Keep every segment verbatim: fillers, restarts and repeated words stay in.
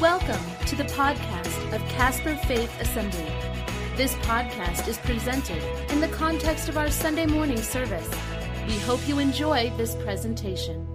Welcome to the podcast of Casper Faith Assembly. This podcast is presented in the context of our Sunday morning service. We hope you enjoy this presentation.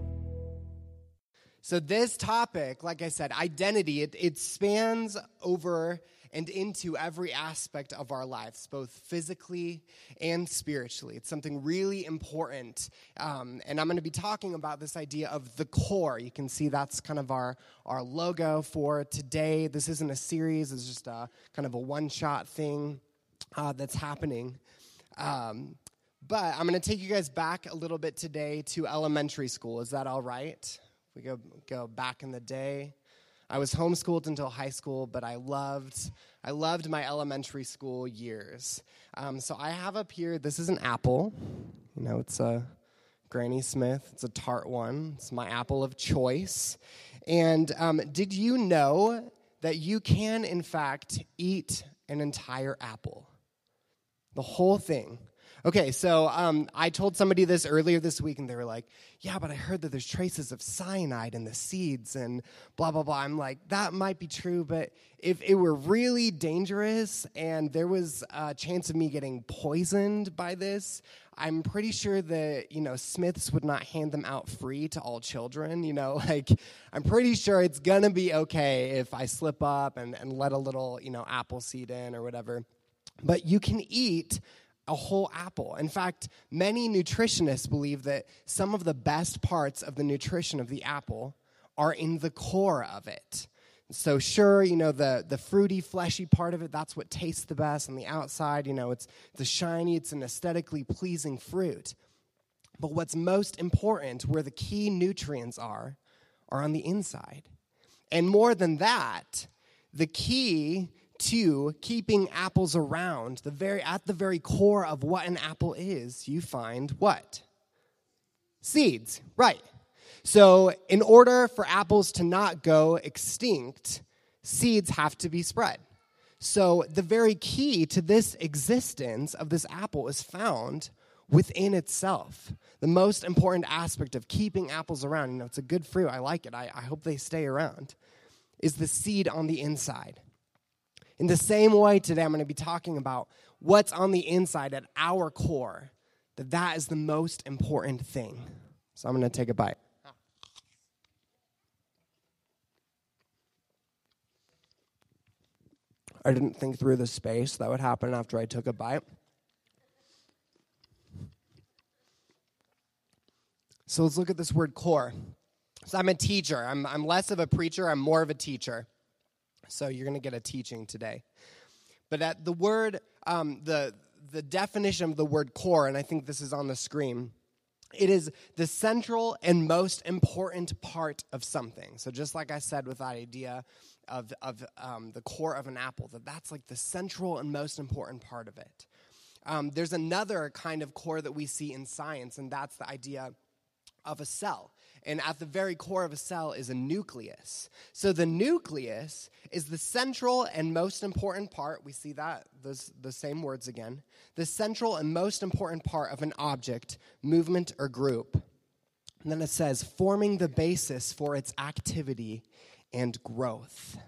So this topic, like I said, identity, it, it spans over and into every aspect of our lives, both physically and spiritually. It's something really important, um, and I'm going to be talking about this idea of the core. You can see that's kind of our, our logo for today. This isn't a series. It's just a kind of a one-shot thing uh, that's happening. Um, but I'm going to take you guys back a little bit today to elementary school. Is that all right? We go go back in the day. I was homeschooled until high school, but I loved I loved my elementary school years. Um, so I have up here, this is an apple. You know, it's a Granny Smith. It's a tart one. It's my apple of choice. And um, did you know that you can, in fact, eat an entire apple? The whole thing. Okay, so um, I told somebody this earlier this week, and they were like, yeah, but I heard that there's traces of cyanide in the seeds and blah, blah, blah. I'm like, that might be true, but if it were really dangerous and there was a chance of me getting poisoned by this, I'm pretty sure that, you know, Smiths would not hand them out free to all children, you know, like, I'm pretty sure it's going to be okay if I slip up and, and let a little, you know, apple seed in or whatever. But you can eat a whole apple. In fact, many nutritionists believe that some of the best parts of the nutrition of the apple are in the core of it. So sure, you know, the, the fruity, fleshy part of it, that's what tastes the best. On the outside, you know, it's the shiny, it's an aesthetically pleasing fruit. But what's most important, where the key nutrients are, are on the inside. And more than that, the key to keeping apples around, the very at the very core of what an apple is, you find what? Seeds, right. So in order for apples to not go extinct, seeds have to be spread. So the very key to this existence of this apple is found within itself. The most important aspect of keeping apples around, you know, it's a good fruit, I like it, I, I hope they stay around, is the seed on the inside. In the same way, today I'm going to be talking about what's on the inside at our core, that that is the most important thing. So I'm going to take a bite. I didn't think through the space that would happen after I took a bite. So let's look at this word core. So I'm a teacher. I'm, I'm less of a preacher. I'm more of a teacher. So you're going to get a teaching today. But at the word, um, the the definition of the word core, and I think this is on the screen, it is the central and most important part of something. So just like I said with that idea of, of um, the core of an apple, that that's like the central and most important part of it. Um, there's another kind of core that we see in science, and that's the idea of a cell. And at the very core of a cell is a nucleus. So the nucleus is the central and most important part. We see that, those the same words again. The central and most important part of an object, movement, or group. And then it says, forming the basis for its activity and growth.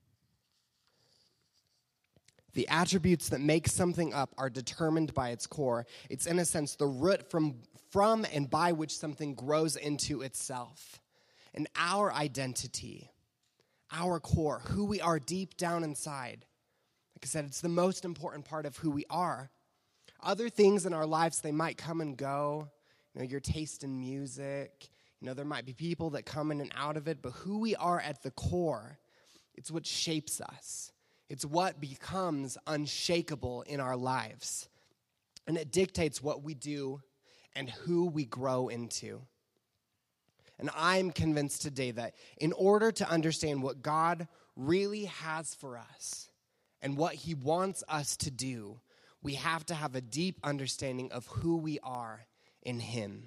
The attributes that make something up are determined by its core. It's, in a sense, the root from, from and by which something grows into itself. And our identity, our core, who we are deep down inside, like I said, it's the most important part of who we are. Other things in our lives, they might come and go. You know, your taste in music. You know, there might be people that come in and out of it. But who we are at the core, it's what shapes us. It's what becomes unshakable in our lives. And it dictates what we do and who we grow into. And I'm convinced today that in order to understand what God really has for us and what he wants us to do, we have to have a deep understanding of who we are in him.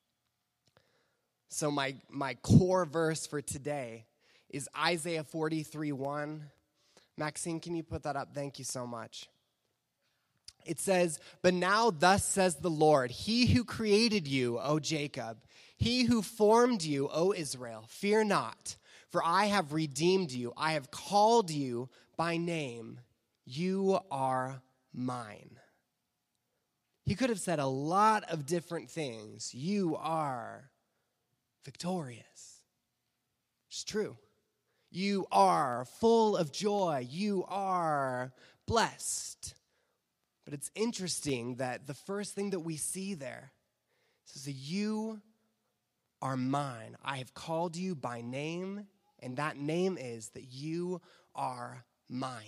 So my, my core verse for today is Isaiah forty-three one. Maxine, can you put that up? Thank you so much. It says, "But now thus says the Lord, he who created you, O Jacob, he who formed you, O Israel, fear not, For I have redeemed you. I have called you by name. You are mine. He could have said a lot of different things. You are victorious. It's true. You are full of joy. You are blessed. But it's interesting that the first thing that we see there says that you are mine. I have called you by name, and that name is that you are mine.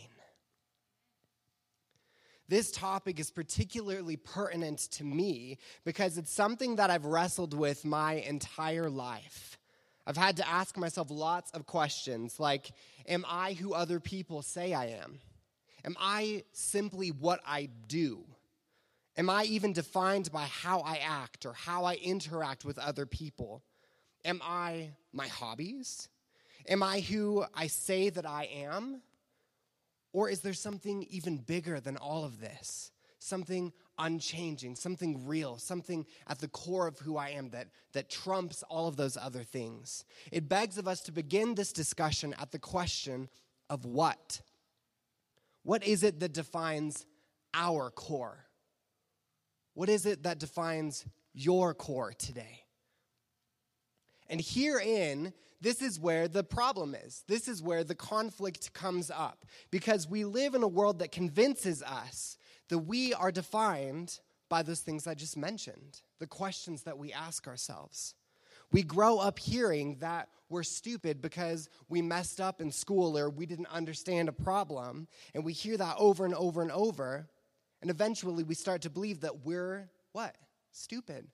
This topic is particularly pertinent to me because it's something that I've wrestled with my entire life. I've had to ask myself lots of questions like, am I who other people say I am? Am I simply what I do? Am I even defined by how I act or how I interact with other people? Am I my hobbies? Am I who I say that I am? Or is there something even bigger than all of this? Something unchanging, something real, something at the core of who I am that, that trumps all of those other things. It begs of us to begin this discussion at the question of what? What is it that defines our core? What is it that defines your core today? And herein, this is where the problem is. This is where the conflict comes up. Because we live in a world that convinces us that we are defined by those things I just mentioned, the questions that we ask ourselves. We grow up hearing that we're stupid because we messed up in school or we didn't understand a problem, and we hear that over and over and over, and eventually we start to believe that we're, what? Stupid.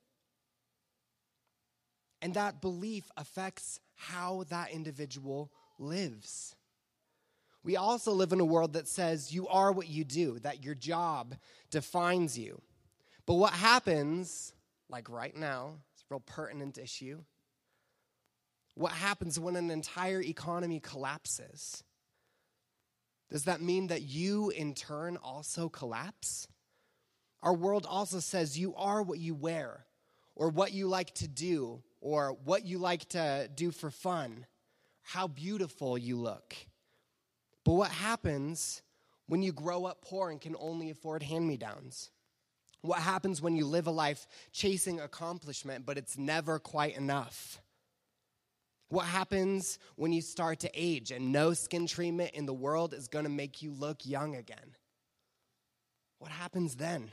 And that belief affects how that individual lives. We also live in a world that says you are what you do, that your job defines you. But what happens, like right now, it's a real pertinent issue, what happens when an entire economy collapses? Does that mean that you, in turn, also collapse? Our world also says you are what you wear, or what you like to do, or what you like to do for fun, how beautiful you look. But what happens when you grow up poor and can only afford hand-me-downs? What happens when you live a life chasing accomplishment, but it's never quite enough? What happens when you start to age and no skin treatment in the world is going to make you look young again? What happens then?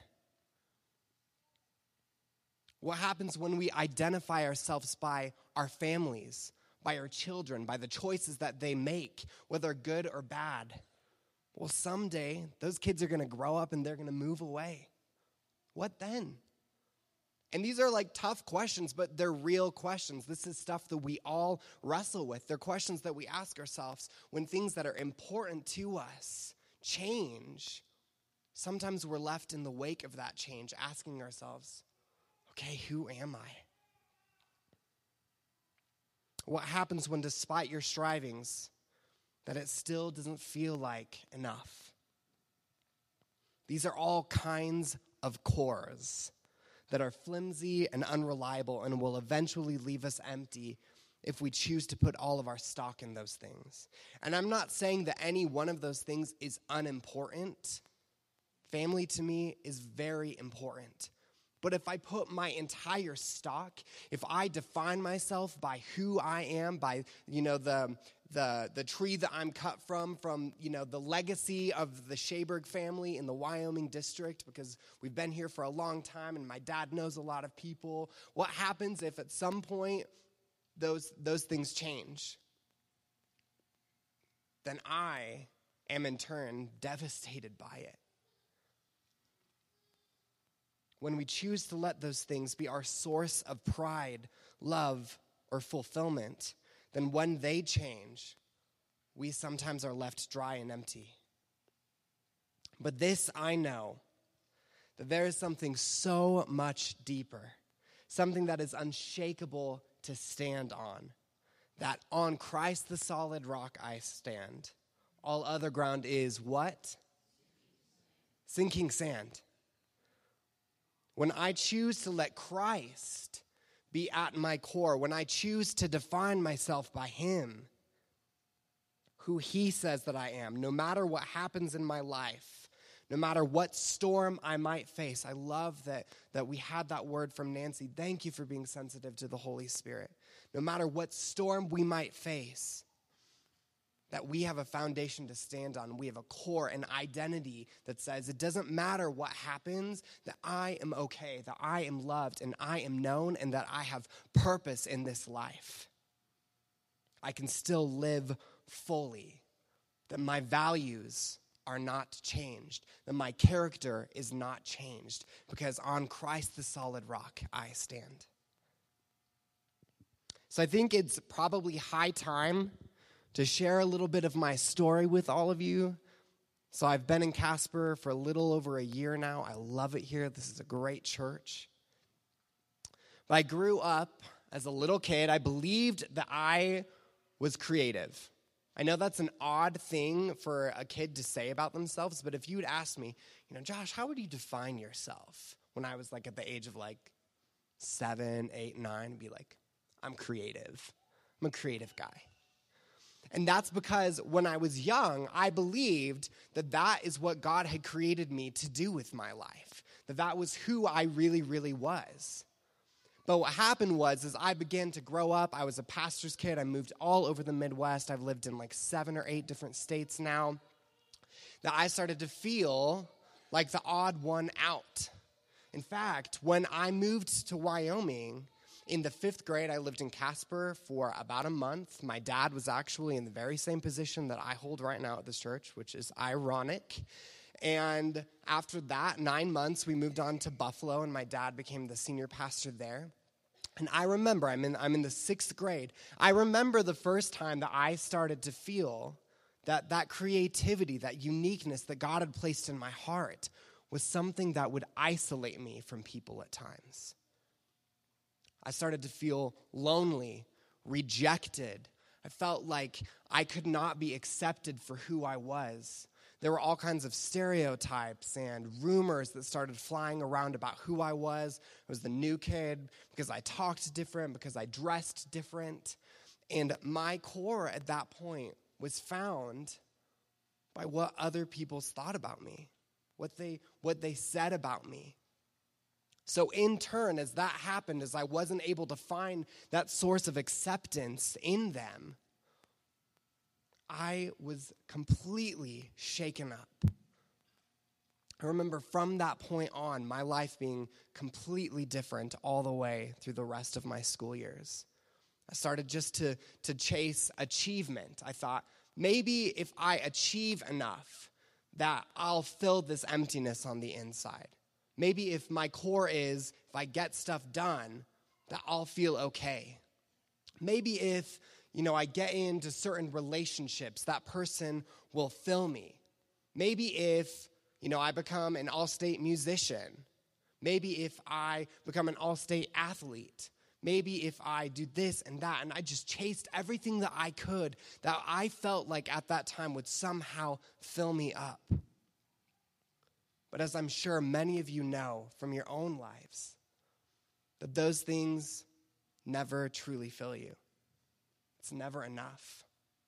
What happens when we identify ourselves by our families, by our children, by the choices that they make, whether good or bad? Well, someday, those kids are going to grow up and they're going to move away. What then? And these are like tough questions, but they're real questions. This is stuff that we all wrestle with. They're questions that we ask ourselves when things that are important to us change. Sometimes we're left in the wake of that change, asking ourselves, okay, who am I? What happens when, despite your strivings, that it still doesn't feel like enough? These are all kinds of cores that are flimsy and unreliable and will eventually leave us empty if we choose to put all of our stock in those things. And I'm not saying that any one of those things is unimportant. Family to me is very important. But if I put my entire stock, if I define myself by who I am, by, you know, the the the tree that I'm cut from, from, you know, the legacy of the Shaberg family in the Wyoming district, because we've been here for a long time and my dad knows a lot of people, what happens if at some point those those things change? Then I am in turn devastated by it. When we choose to let those things be our source of pride, love, or fulfillment, then when they change, we sometimes are left dry and empty. But this I know, that there is something so much deeper, something that is unshakable to stand on, that on Christ the solid rock I stand. All other ground is what? Sinking sand. When I choose to let Christ be at my core, when I choose to define myself by him, who he says that I am, no matter what happens in my life, no matter what storm I might face. I love that, that we had that word from Nancy. Thank you for being sensitive to the Holy Spirit. No matter what storm we might face, that we have a foundation to stand on. We have a core, an identity that says it doesn't matter what happens, that I am okay, that I am loved, and I am known, and that I have purpose in this life. I can still live fully, that my values are not changed, that my character is not changed, because on Christ the solid rock I stand. So I think it's probably high time to share a little bit of my story with all of you. So I've been in Casper for a little over a year now. I love it here. This is a great church. But I grew up as a little kid. I believed that I was creative. I know that's an odd thing for a kid to say about themselves, but if you would ask me, you know, Josh, how would you define yourself? When I was like at the age of like seven, eight, nine, I'd be like, I'm creative. I'm a creative guy. And that's because when I was young, I believed that that is what God had created me to do with my life, that that was who I really, really was. But what happened was, as I began to grow up, I was a pastor's kid. I moved all over the Midwest. I've lived in like seven or eight different states now, that I started to feel like the odd one out. In fact, when I moved to Wyoming, in the fifth grade, I lived in Casper for about a month. My dad was actually in the very same position that I hold right now at this church, which is ironic. And after that, nine months, we moved on to Buffalo, and my dad became the senior pastor there. And I remember, I'm in, I'm in the sixth grade. I remember the first time that I started to feel that that creativity, that uniqueness that God had placed in my heart was something that would isolate me from people at times. I started to feel lonely, rejected. I felt like I could not be accepted for who I was. There were all kinds of stereotypes and rumors that started flying around about who I was. I was the new kid because I talked different, because I dressed different. And my core at that point was found by what other people thought about me, what they, what they said about me. So in turn, as that happened, as I wasn't able to find that source of acceptance in them, I was completely shaken up. I remember from that point on, my life being completely different all the way through the rest of my school years. I started just to, to chase achievement. I thought, maybe if I achieve enough, that I'll fill this emptiness on the inside. Maybe if my core is, if I get stuff done, that I'll feel okay. Maybe if, you know, I get into certain relationships, that person will fill me. Maybe if, you know, I become an all-state musician. Maybe if I become an all-state athlete. Maybe if I do this and that. And I just chased everything that I could that I felt like at that time would somehow fill me up. But as I'm sure many of you know from your own lives, that those things never truly fill you. It's never enough.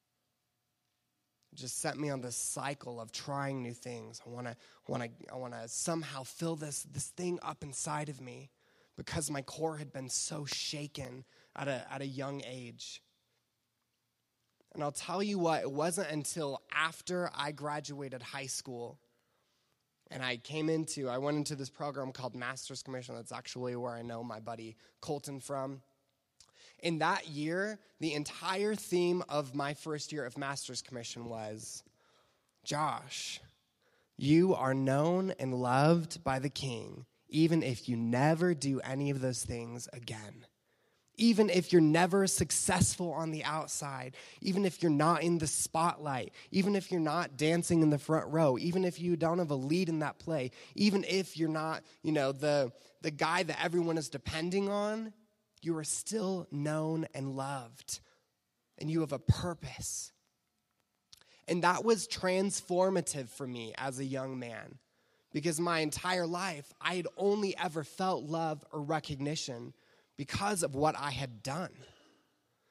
It just sent me on this cycle of trying new things. I want to want to I want to somehow fill this this thing up inside of me because my core had been so shaken at a at a young age. And I'll tell you what, it wasn't until after I graduated high school and I came into, I went into this program called Master's Commission. That's actually where I know my buddy Colton from. In that year, the entire theme of my first year of Master's Commission was, Josh, you are known and loved by the King, even if you never do any of those things again. Even if you're never successful on the outside, even if you're not in the spotlight, even if you're not dancing in the front row, even if you don't have a lead in that play, even if you're not, you know, the, the guy that everyone is depending on, you are still known and loved, and you have a purpose. And that was transformative for me as a young man, because my entire life, I had only ever felt love or recognition because of what I had done.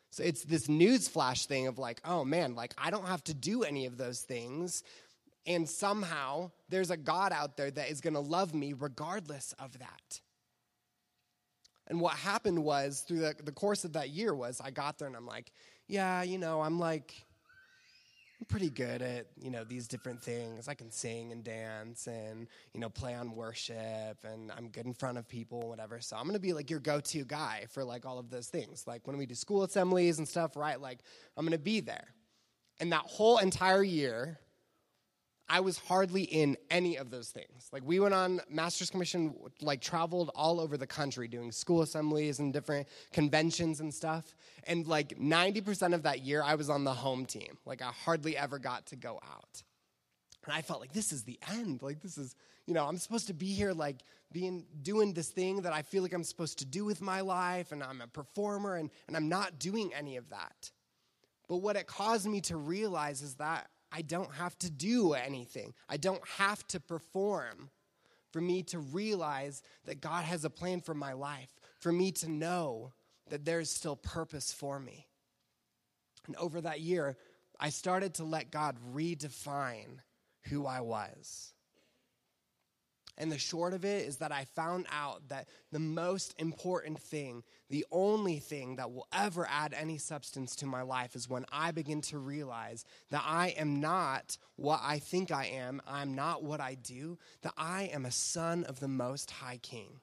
So it's this newsflash thing of like, oh man, like I don't have to do any of those things. And somehow there's a God out there that is going to love me regardless of that. And what happened was through the, the course of that year was I got there and I'm like, yeah, you know, I'm like, I'm pretty good at, you know, these different things. I can sing and dance and, you know, play on worship, and I'm good in front of people and whatever. So I'm going to be like your go-to guy for like all of those things. Like when we do school assemblies and stuff, right? Like I'm going to be there. And that whole entire year, I was hardly in any of those things. Like we went on Master's Commission, like traveled all over the country doing school assemblies and different conventions and stuff. And like ninety percent of that year, I was on the home team. Like I hardly ever got to go out. And I felt like this is the end. Like this is, you know, I'm supposed to be here like being, doing this thing that I feel like I'm supposed to do with my life. And I'm a performer and, and I'm not doing any of that. But what it caused me to realize is that I don't have to do anything. I don't have to perform for me to realize that God has a plan for my life, for me to know that there's still purpose for me. And over that year, I started to let God redefine who I was. And the short of it is that I found out that the most important thing, the only thing that will ever add any substance to my life is when I begin to realize that I am not what I think I am, I'm not what I do, that I am a son of the Most High King.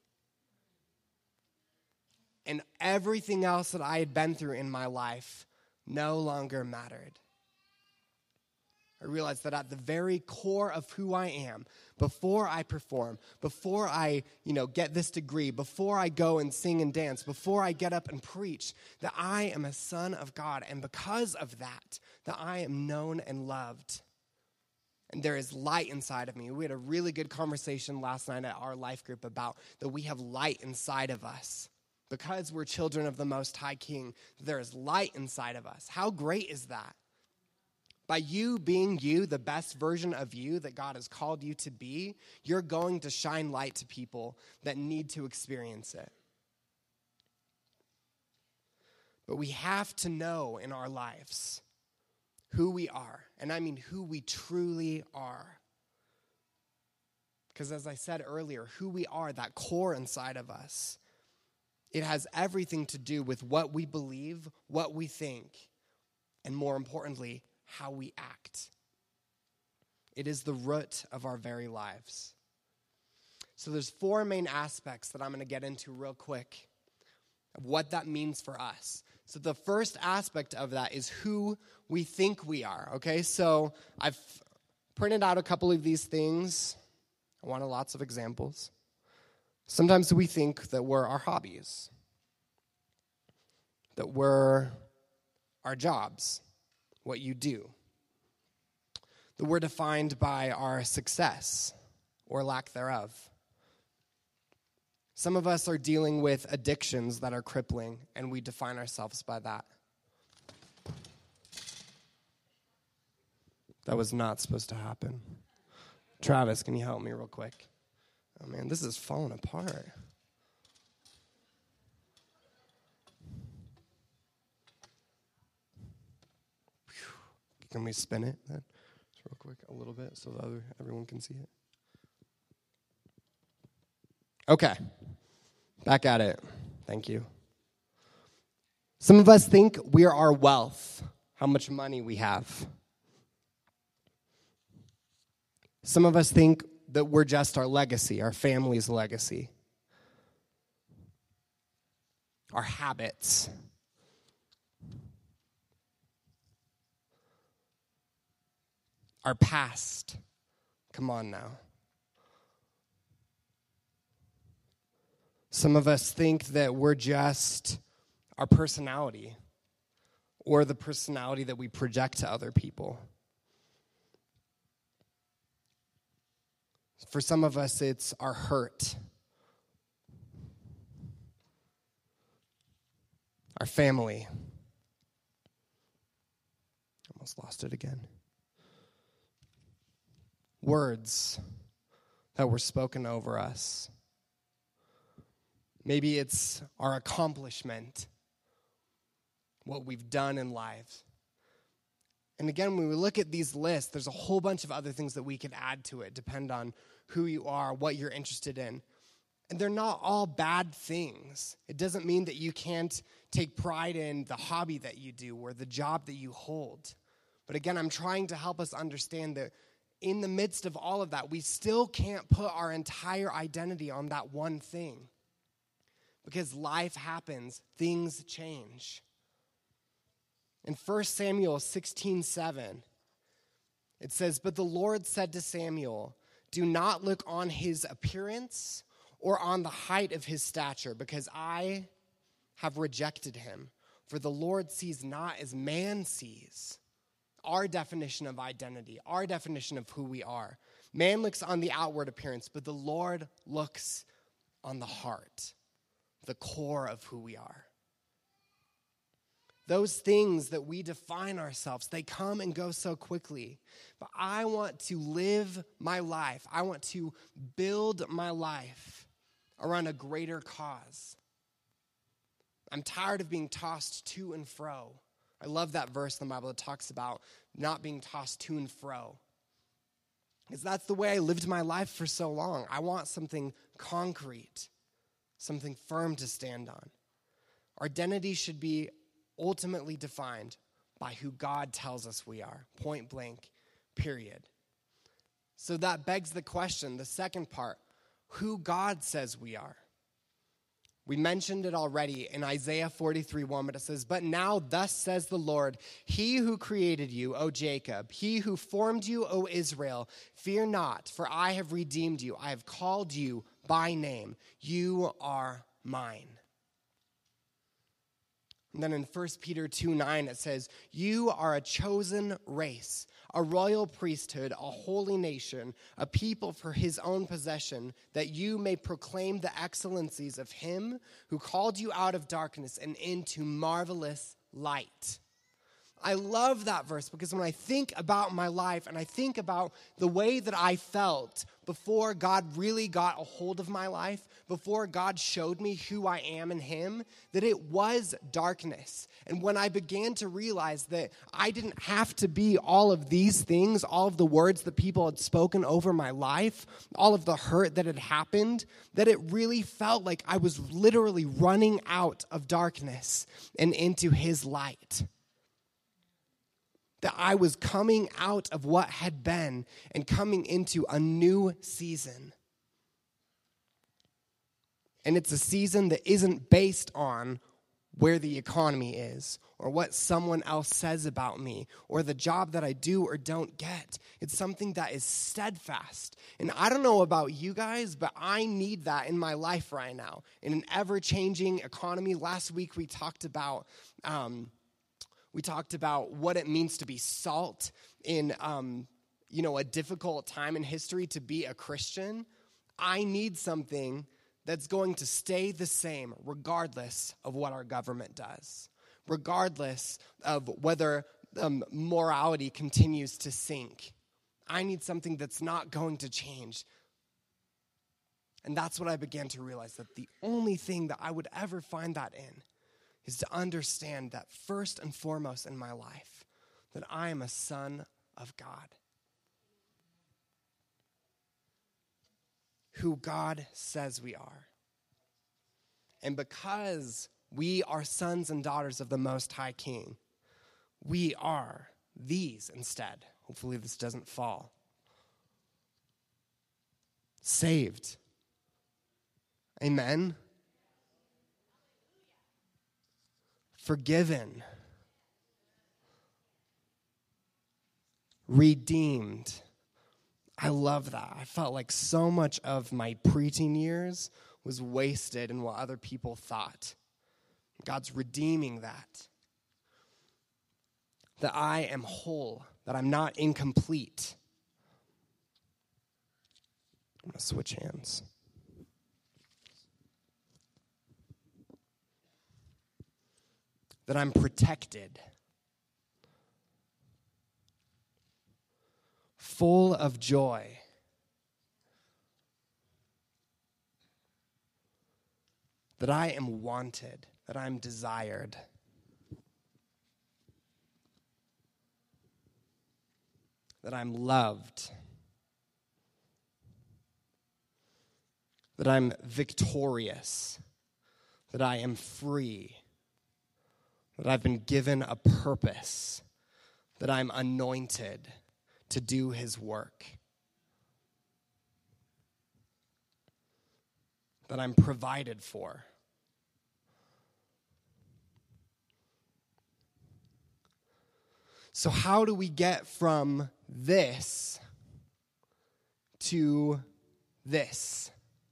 And everything else that I had been through in my life no longer mattered. I realized that at the very core of who I am, before I perform, before I, you know, get this degree, before I go and sing and dance, before I get up and preach, that I am a son of God. And because of that, that I am known and loved. And there is light inside of me. We had a really good conversation last night at our life group about that we have light inside of us. Because we're children of the Most High King, there is light inside of us. How great is that? By you being you, the best version of you that God has called you to be, you're going to shine light to people that need to experience it. But we have to know in our lives who we are, and I mean who we truly are. Because as I said earlier, who we are, that core inside of us, it has everything to do with what we believe, what we think, and more importantly, how we act. It is the root of our very lives. So there's four main aspects that I'm going to get into real quick of what that means for us. So the first aspect of that is who we think we are, okay? So I've printed out a couple of these things. I wanted lots of examples. Sometimes we think that we're our hobbies, that we're our jobs, what you do, that we're defined by our success or lack thereof. Some of us are dealing with addictions that are crippling, and we define ourselves by that. That was not supposed to happen. Travis, can you help me real quick? Oh, man, this is falling apart. Can we spin it then? Just real quick, a little bit, so the other everyone can see it. Okay. Back at it. Thank you. Some of us think we are our wealth, how much money we have. Some of us think that we're just our legacy, our family's legacy, our habits. Our past. Come on now. Some of us think that we're just our personality or the personality that we project to other people. For some of us, it's our hurt, our family. Almost lost it again. Words that were spoken over us. Maybe it's our accomplishment. what we've done in life. And again, when we look at these lists, there's a whole bunch of other things that we could add to it, depend on who you are, what you're interested in. And they're not all bad things. It doesn't mean that you can't take pride in the hobby that you do or the job that you hold. But again, I'm trying to help us understand that in the midst of all of that, we still can't put our entire identity on that one thing. Because life happens, things change. In First Samuel sixteen seven, it says, "But the Lord said to Samuel, do not look on his appearance or on the height of his stature, because I have rejected him. For the Lord sees not as man sees." Our definition of identity, our definition of who we are. Man looks on the outward appearance, but the Lord looks on the heart, the core of who we are. Those things that we define ourselves, they come and go so quickly. But I want to live my life. I want to build my life around a greater cause. I'm tired of being tossed to and fro. I love that verse in the Bible that talks about not being tossed to and fro. Because that's the way I lived my life for so long. I want something concrete, something firm to stand on. Our identity should be ultimately defined by who God tells us we are, point blank, period. So that begs the question, the second part, who God says we are. We mentioned it already in Isaiah forty-three one, but it says, "But now thus says the Lord, he who created you, O Jacob, he who formed you, O Israel, fear not, for I have redeemed you. I have called you by name. You are mine." And then in First Peter two nine, it says, "You are a chosen race, a royal priesthood, a holy nation, a people for his own possession, that you may proclaim the excellencies of him who called you out of darkness and into marvelous light." I love that verse because when I think about my life and I think about the way that I felt before God really got a hold of my life, before God showed me who I am in him, that it was darkness. And when I began to realize that I didn't have to be all of these things, all of the words that people had spoken over my life, all of the hurt that had happened, that it really felt like I was literally running out of darkness and into his light. That I was coming out of what had been and coming into a new season. And it's a season that isn't based on where the economy is or what someone else says about me or the job that I do or don't get. It's something that is steadfast. And I don't know about you guys, but I need that in my life right now. In an ever-changing economy, last week we talked about... Um, We talked about what it means to be salt in, um, you know, a difficult time in history to be a Christian. I need something that's going to stay the same regardless of what our government does, regardless of whether um, morality continues to sink. I need something that's not going to change. And that's what I began to realize, that the only thing that I would ever find that in is to understand that first and foremost in my life, that I am a son of God. Who God says we are. And because we are sons and daughters of the Most High King, we are these instead. Hopefully this doesn't fall. Saved. Amen. Forgiven, redeemed. I love that. I felt like so much of my preteen years was wasted in what other people thought. God's redeeming that. That I am whole, that I'm not incomplete. I'm going to switch hands. That I'm protected, full of joy, that I am wanted, that I'm desired, that I'm loved, that I'm victorious, that I am free, that I've been given a purpose, that I'm anointed to do his work, that I'm provided for. So how do we get from this to this?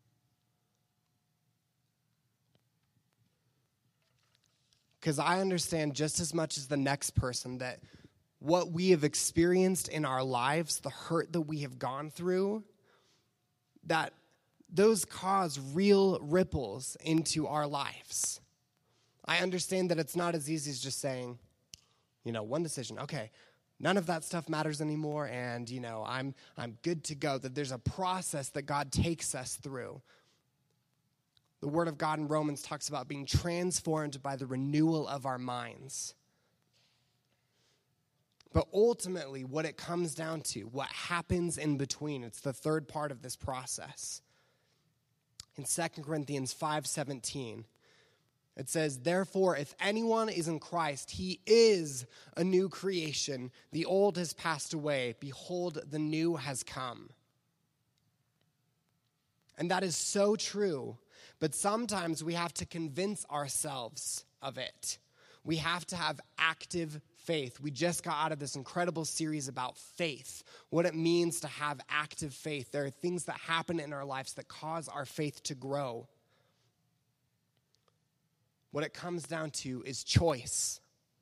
Because I understand just as much as the next person that what we have experienced in our lives, the hurt that we have gone through, that those cause real ripples into our lives. I understand that it's not as easy as just saying, you know, one decision, okay, none of that stuff matters anymore, and, you know, I'm I'm good to go, that there's a process that God takes us through. The Word of God in Romans talks about being transformed by the renewal of our minds. But ultimately, what it comes down to, what happens in between, it's the third part of this process. In Second Corinthians five seventeen, it says, therefore, if anyone is in Christ, he is a new creation. The old has passed away. Behold, the new has come. And that is so true. But sometimes we have to convince ourselves of it. We have to have active faith. We just got out of this incredible series about faith, what it means to have active faith. There are things that happen in our lives that cause our faith to grow. What it comes down to is choice.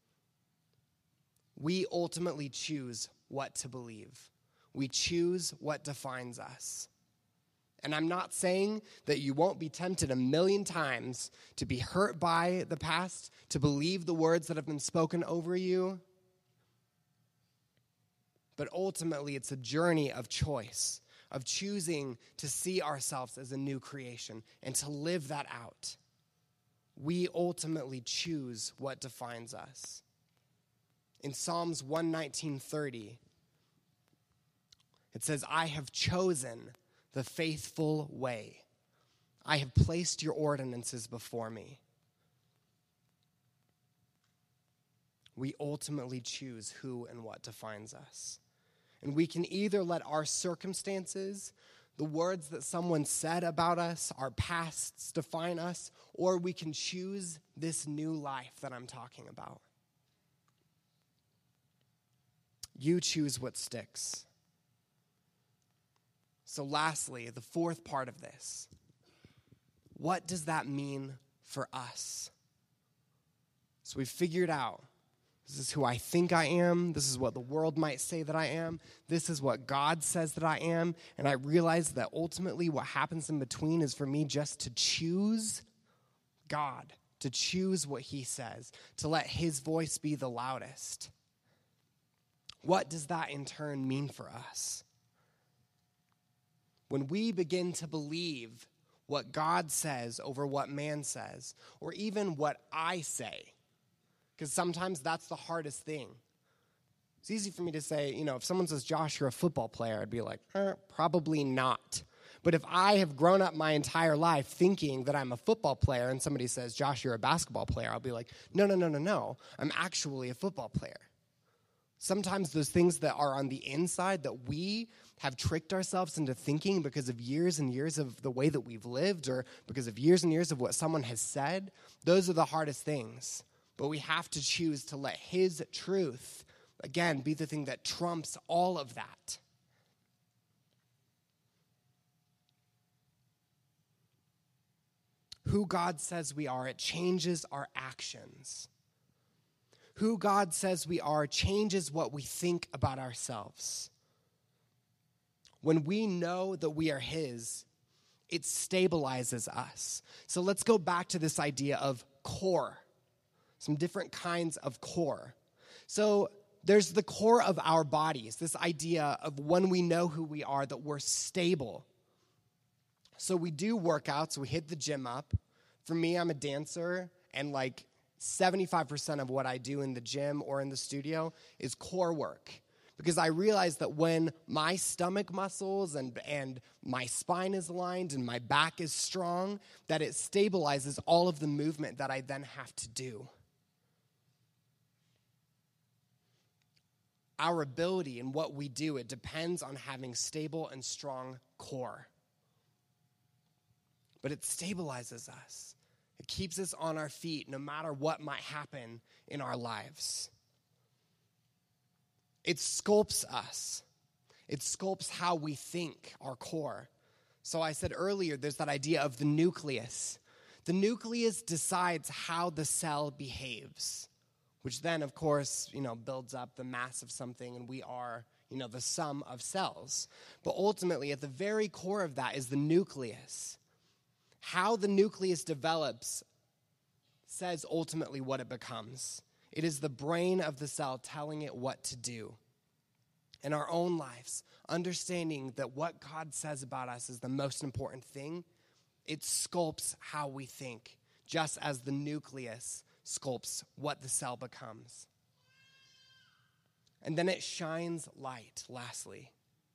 We ultimately choose what to believe. We choose what defines us. And I'm not saying that you won't be tempted a million times to be hurt by the past, to believe the words that have been spoken over you. But ultimately, it's a journey of choice, of choosing to see ourselves as a new creation and to live that out. We ultimately choose what defines us. In Psalms one nineteen thirty, it says, I have chosen the faithful way. I have placed your ordinances before me. We ultimately choose who and what defines us. And we can either let our circumstances, the words that someone said about us, our pasts define us, or we can choose this new life that I'm talking about. You choose what sticks. So lastly, the fourth part of this, what does that mean for us? So we've figured out, this is who I think I am. This is what the world might say that I am. This is what God says that I am. And I realize that ultimately what happens in between is for me just to choose God, to choose what he says, to let his voice be the loudest. What does that in turn mean for us? When we begin to believe what God says over what man says, or even what I say, because sometimes that's the hardest thing. It's easy for me to say, you know, if someone says, Josh, you're a football player, I'd be like, eh, probably not. But if I have grown up my entire life thinking that I'm a football player and somebody says, Josh, you're a basketball player, I'll be like, no, no, no, no, no. I'm actually a football player. Sometimes those things that are on the inside that we have tricked ourselves into thinking because of years and years of the way that we've lived or because of years and years of what someone has said, those are the hardest things. But we have to choose to let his truth, again, be the thing that trumps all of that. Who God says we are, it changes our actions. Who God says we are changes what we think about ourselves. When we know that we are his, it stabilizes us. So let's go back to this idea of core, some different kinds of core. So there's the core of our bodies, this idea of when we know who we are, that we're stable. So we do workouts, we hit the gym up. For me, I'm a dancer, and like seventy-five percent of what I do in the gym or in the studio is core work. Because I realize that when my stomach muscles and, and my spine is aligned and my back is strong, that it stabilizes all of the movement that I then have to do. Our ability and what we do, it depends on having stable and strong core. But it stabilizes us. It keeps us on our feet no matter what might happen in our lives. It sculpts us. It sculpts how we think, our core. So I said earlier, there's that idea of the nucleus. The nucleus decides how the cell behaves, which then, of course, you know, builds up the mass of something, and we are, you know, the sum of cells. But ultimately, at the very core of that is the nucleus. How the nucleus develops says ultimately what it becomes. It is the brain of the cell telling it what to do. In our own lives, understanding that what God says about us is the most important thing, it sculpts how we think, just as the nucleus sculpts what the cell becomes. And then it shines light, lastly.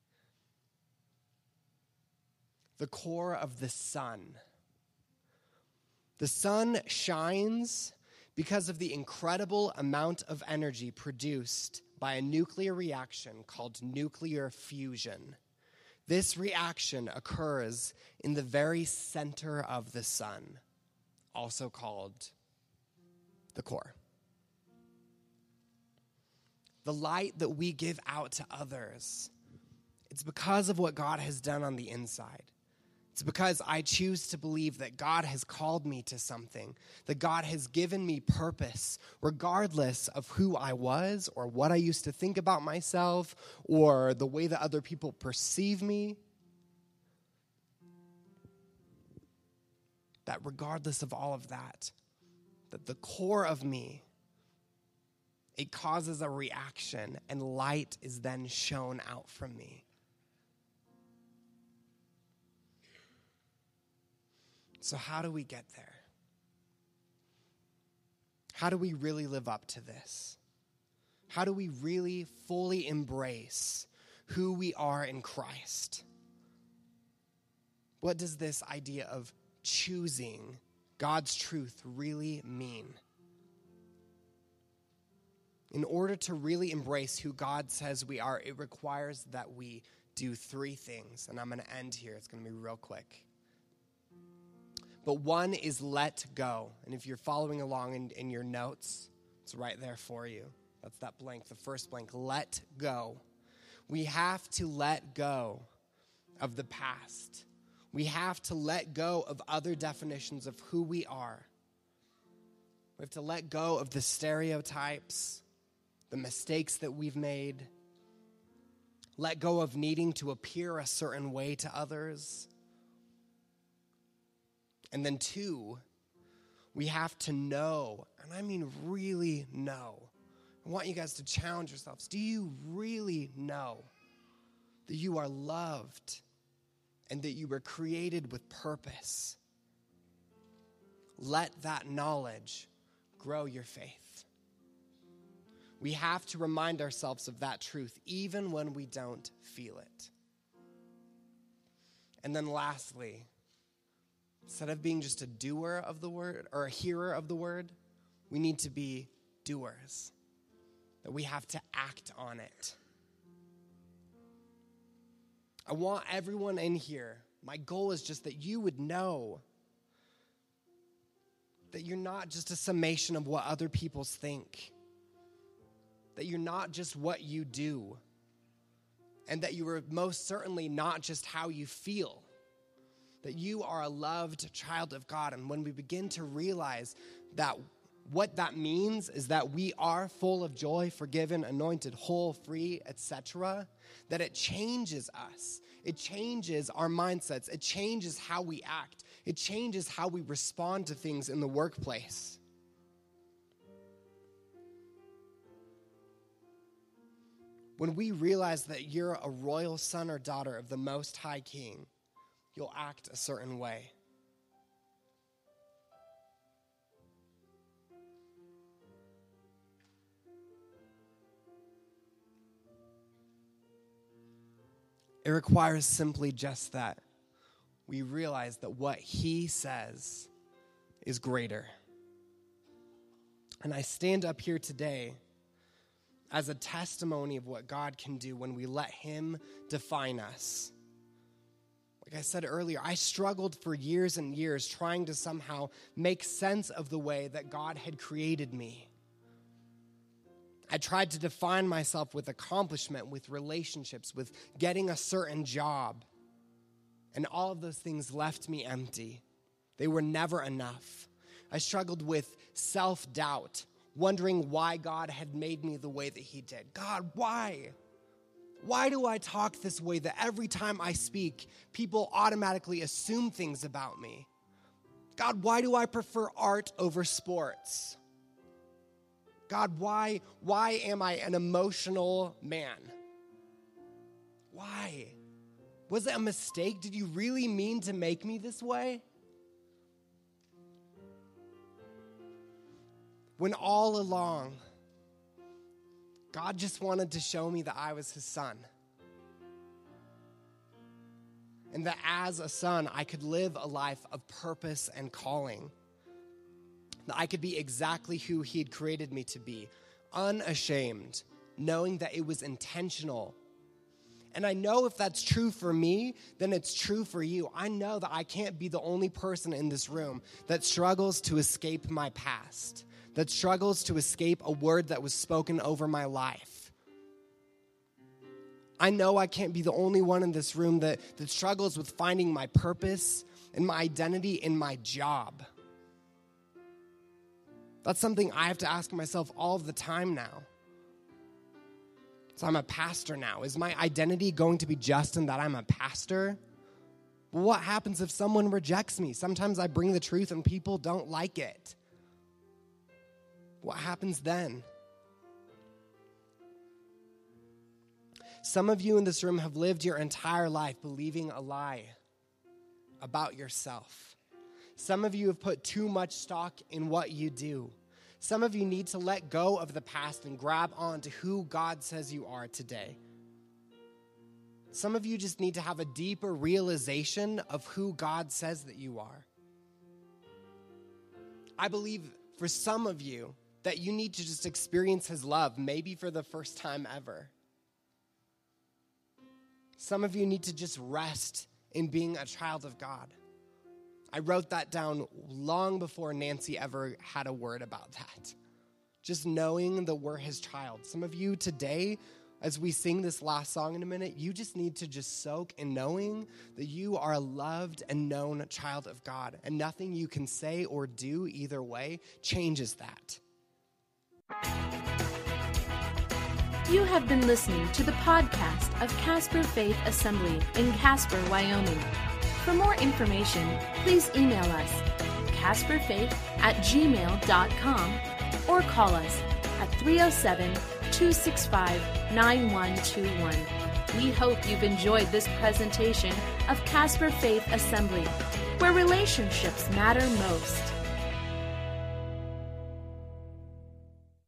The core of the sun. The sun shines because of the incredible amount of energy produced by a nuclear reaction called nuclear fusion. This reaction occurs in the very center of the sun, also called the core. The light that we give out to others, it's because of what God has done on the inside. It's because I choose to believe that God has called me to something, that God has given me purpose, regardless of who I was or what I used to think about myself or the way that other people perceive me. That regardless of all of that, that the core of me, it causes a reaction and light is then shown out from me. So how do we get there? How do we really live up to this? How do we really fully embrace who we are in Christ? What does this idea of choosing God's truth really mean? In order to really embrace who God says we are, it requires that we do three things. And I'm going to end here. It's going to be real quick. But one is let go. And if you're following along in, in your notes, it's right there for you. That's that blank, the first blank. Let go. We have to let go of the past. We have to let go of other definitions of who we are. We have to let go of the stereotypes, the mistakes that we've made. Let go of needing to appear a certain way to others. And then two, we have to know, and I mean really know. I want you guys to challenge yourselves. Do you really know that you are loved and that you were created with purpose? Let that knowledge grow your faith. We have to remind ourselves of that truth even when we don't feel it. And then lastly, instead of being just a doer of the word or a hearer of the word, we need to be doers. That we have to act on it. I want everyone in here, my goal is just that you would know that you're not just a summation of what other people think. That you're not just what you do. And that you are most certainly not just how you feel. That you are a loved child of God. And when we begin to realize that what that means is that we are full of joy, forgiven, anointed, whole, free, et cetera, that it changes us. It changes our mindsets. It changes how we act. It changes how we respond to things in the workplace. When we realize that you're a royal son or daughter of the Most High King, you'll act a certain way. It requires simply just that. We realize that what he says is greater. And I stand up here today as a testimony of what God can do when we let him define us. Like I said earlier, I struggled for years and years trying to somehow make sense of the way that God had created me. I tried to define myself with accomplishment, with relationships, with getting a certain job. And all of those things left me empty. They were never enough. I struggled with self-doubt, wondering why God had made me the way that he did. God, why? Why do I talk this way that every time I speak, people automatically assume things about me? God, why do I prefer art over sports? God, why, why am I an emotional man? Why? Was it a mistake? Did you really mean to make me this way? When all along, God just wanted to show me that I was his son. And that as a son, I could live a life of purpose and calling. That I could be exactly who he had created me to be, unashamed, knowing that it was intentional. And I know if that's true for me, then it's true for you. I know that I can't be the only person in this room that struggles to escape my past, that struggles to escape a word that was spoken over my life. I know I can't be the only one in this room that, that struggles with finding my purpose and my identity in my job. That's something I have to ask myself all the time now. So I'm a pastor now. Is my identity going to be just in that I'm a pastor? Well, what happens if someone rejects me? Sometimes I bring the truth and people don't like it. What happens then? Some of you in this room have lived your entire life believing a lie about yourself. Some of you have put too much stock in what you do. Some of you need to let go of the past and grab on to who God says you are today. Some of you just need to have a deeper realization of who God says that you are. I believe for some of you that you need to just experience his love, maybe for the first time ever. Some of you need to just rest in being a child of God. I wrote that down long before Nancy ever had a word about that. Just knowing that we're his child. Some of you today, as we sing this last song in a minute, you just need to just soak in knowing that you are a loved and known child of God. And nothing you can say or do either way changes that. You have been listening to the podcast of Casper Faith Assembly in Casper, Wyoming. For more information, please email us, casperfaith at gmail dot com, or call us at three oh seven, two six five, nine one two one. We hope you've enjoyed this presentation of Casper Faith Assembly, where relationships matter most.